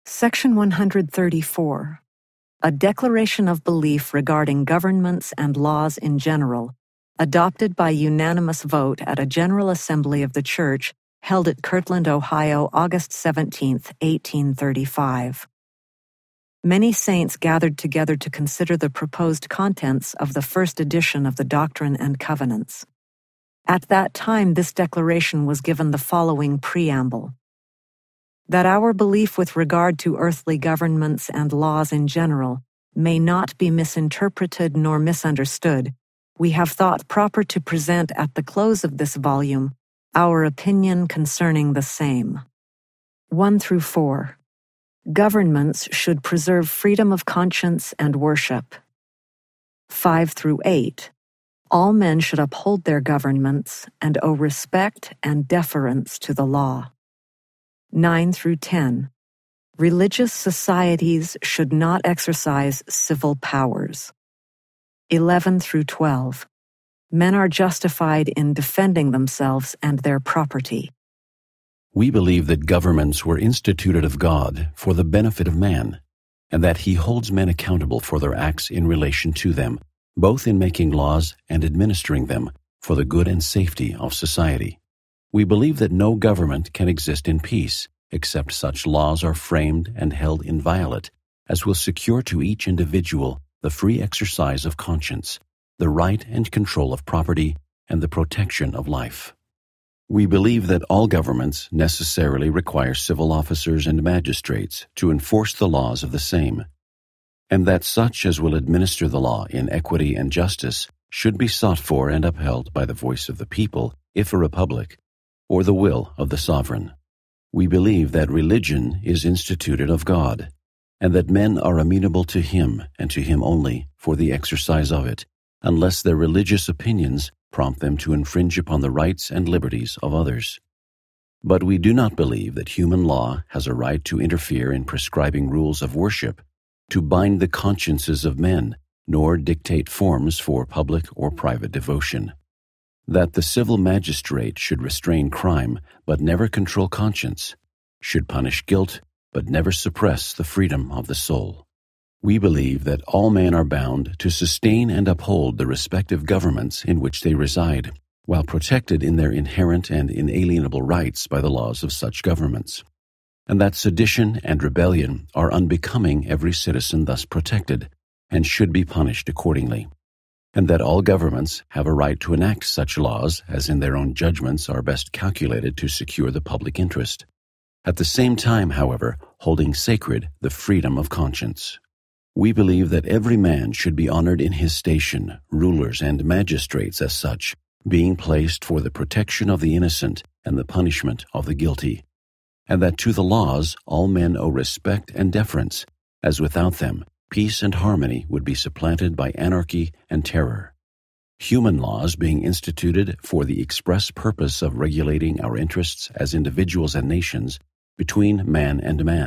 Section 134. A declaration of belief regarding governments and laws in general, adopted by unanimous vote at a General Assembly of the Church held at Kirtland, Ohio, August 17, 1835. Many saints gathered together to consider the proposed contents of the first edition of the Doctrine and Covenants. At that time, this declaration was given the following preamble: that our belief with regard to earthly governments and laws in general may not be misinterpreted nor misunderstood, we have thought proper to present at the close of this volume our opinion concerning the same. 1-4. Governments should preserve freedom of conscience and worship. 5-8. All men should uphold their governments and owe respect and deference to the law. 9-10. Religious societies should not exercise civil powers. 11-12. Men are justified in defending themselves and their property. We believe that governments were instituted of God for the benefit of man, and that He holds men accountable for their acts in relation to them, both in making laws and administering them for the good and safety of society. We believe that no government can exist in peace except such laws are framed and held inviolate as will secure to each individual the free exercise of conscience, the right and control of property, and the protection of life. We believe that all governments necessarily require civil officers and magistrates to enforce the laws of the same, and that such as will administer the law in equity and justice should be sought for and upheld by the voice of the people, if a republic, or the will of the sovereign. We believe that religion is instituted of God, and that men are amenable to Him and to Him only for the exercise of it, unless their religious opinions prompt them to infringe upon the rights and liberties of others. But we do not believe that human law has a right to interfere in prescribing rules of worship, to bind the consciences of men, nor dictate forms for public or private devotion. That the civil magistrate should restrain crime but never control conscience, should punish guilt but never suppress the freedom of the soul. We believe that all men are bound to sustain and uphold the respective governments in which they reside, while protected in their inherent and inalienable rights by the laws of such governments, and that sedition and rebellion are unbecoming every citizen thus protected, and should be punished accordingly, and that all governments have a right to enact such laws as in their own judgments are best calculated to secure the public interest, at the same time, however, holding sacred the freedom of conscience. We believe that every man should be honored in his station, rulers and magistrates as such, being placed for the protection of the innocent and the punishment of the guilty, and that to the laws all men owe respect and deference, as without them peace and harmony would be supplanted by anarchy and terror. Human laws being instituted for the express purpose of regulating our interests as individuals and nations between man,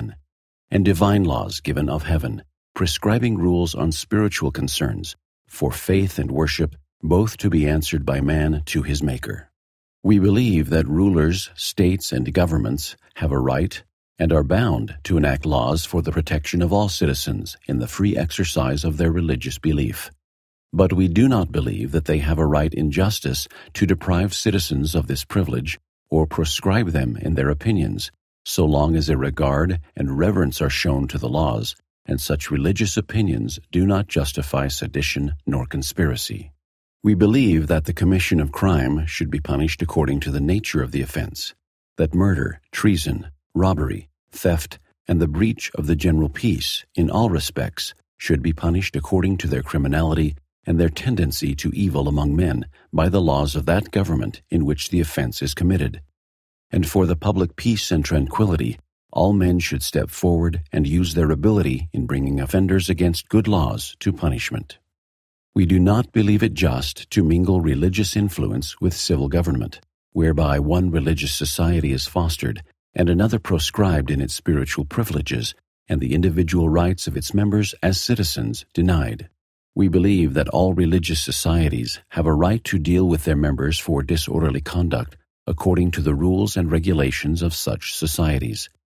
and divine laws given of heaven, prescribing rules on spiritual concerns, for faith and worship, both to be answered by man to his Maker. We believe that rulers, states, and governments have a right and are bound to enact laws for the protection of all citizens in the free exercise of their religious belief. But we do not believe that they have a right in justice to deprive citizens of this privilege or proscribe them in their opinions, so long as a regard and reverence are shown to the laws, and such religious opinions do not justify sedition nor conspiracy. We believe that the commission of crime should be punished according to the nature of the offense, that murder, treason, robbery, theft, and the breach of the general peace, in all respects, should be punished according to their criminality and their tendency to evil among men by the laws of that government in which the offense is committed. And for the public peace and tranquility, all men should step forward and use their ability in bringing offenders against good laws to punishment. We do not believe it just to mingle religious influence with civil government, whereby one religious society is fostered and another proscribed in its spiritual privileges, and the individual rights of its members as citizens denied. We believe that all religious societies have a right to deal with their members for disorderly conduct according to the rules and regulations of such societies,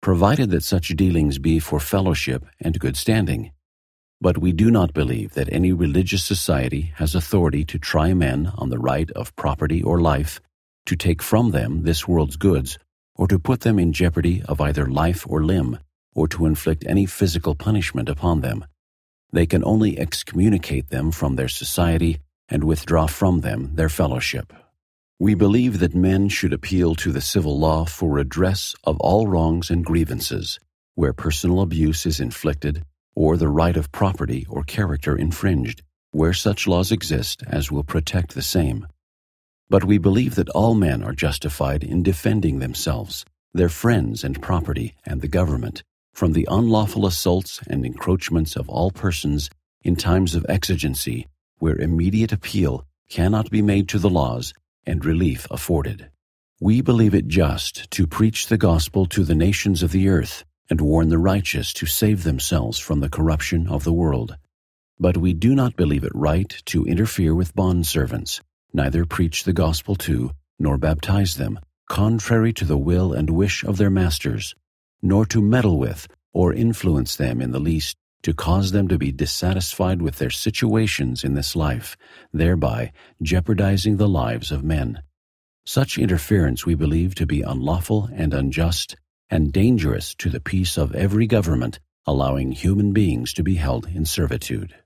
provided that such dealings be for fellowship and good standing. But we do not believe that any religious society has authority to try men on the right of property or life, to take from them this world's goods, or to put them in jeopardy of either life or limb, or to inflict any physical punishment upon them. They can only excommunicate them from their society and withdraw from them their fellowship. We believe that men should appeal to the civil law for redress of all wrongs and grievances, where personal abuse is inflicted, or the right of property or character infringed, where such laws exist as will protect the same. But we believe that all men are justified in defending themselves, their friends and property, and the government, from the unlawful assaults and encroachments of all persons in times of exigency, where immediate appeal cannot be made to the laws and relief afforded. We believe it just to preach the gospel to the nations of the earth and warn the righteous to save themselves from the corruption of the world. But we do not believe it right to interfere with bondservants, neither preach the gospel to, nor baptize them, contrary to the will and wish of their masters, nor to meddle with or influence them in the least, to cause them to be dissatisfied with their situations in this life, thereby jeopardizing the lives of men. Such interference we believe to be unlawful and unjust, and dangerous to the peace of every government, allowing human beings to be held in servitude.